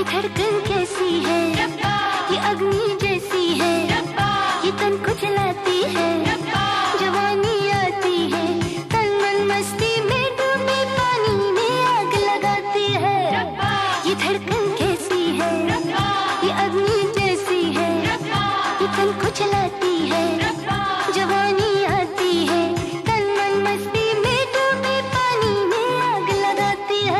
धड़कन कैसी है, ये अग्नि जैसी है, ये तन को जलाती है, जवानी आती है, तन मन मस्ती में डूबे पानी में आग लगाती है। ये धड़कन कैसी है, ये अग्नि जैसी है, ये तन को जलाती है, जवानी आती है, तन मन मस्ती में डूबे पानी में आग लगाती है।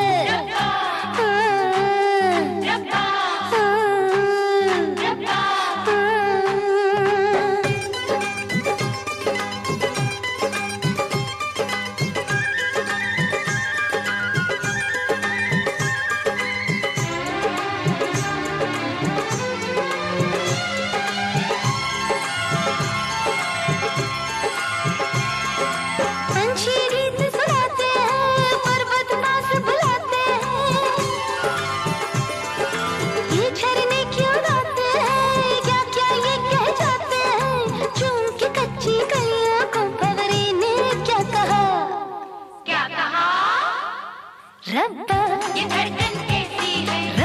रब्बा, ये धड़कन कैसी है,